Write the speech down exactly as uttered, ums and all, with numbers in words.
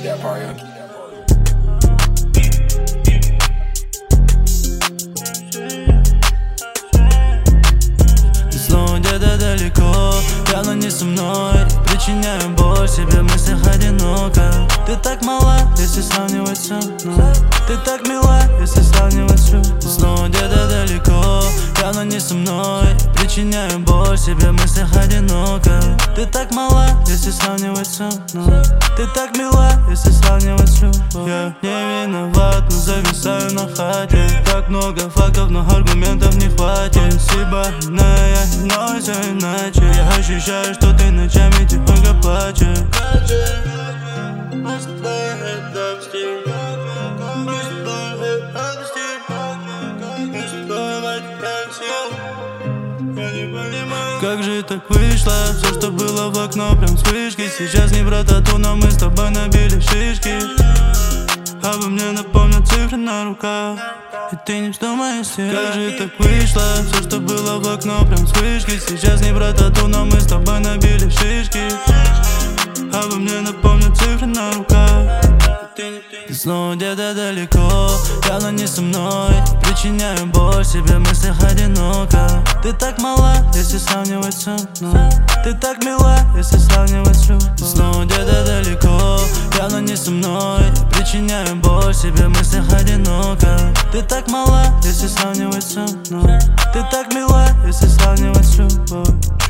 that part in. Ты снова где-то далеко, явно не со мной. Причиняю боль себе в мыслях одиноко. Ты так мала, если сравнивать со мной. Ты так мила, если сравнивать с любовью. Ты снова где-то далеко, явно не со мной. Причиняю боль себе в мыслях одиноко. Ты так мала, если сравнивать со мной. Ты так мила, если сравнивать с любовью. Я не виноват, но зависаю на хате. Так много фактов, но аргументов не хватит. Сегодня но все иначе. Я ощущаю, что ты ночами тихонько плачешь. Как же так вышло? Все, что было в окно, прям вспышки. Сейчас не про тату, но мы с тобой набили шишки. Обо мне напомнят цифры на руках, и ты не вздумай сесть. Как же так вышло? Все, что было в окно, прям вспышки. Сейчас не про тату, но мы с тобой набили шишки. Обо мне напомнят цифры на руках. Ты снова где-то далеко, явно не со мной. Причиняю боль себе в мыслях одиноко. Ты так мала, если сравнивать со мной. Ты так мила, если сравнивать с любовью. Ты снова где-то далеко, явно не со мной. Причиняю боль себе в мыслях одиноко. Ты так мала, если сравнивать со мной. Ты так мила, если сравнивать с любовью.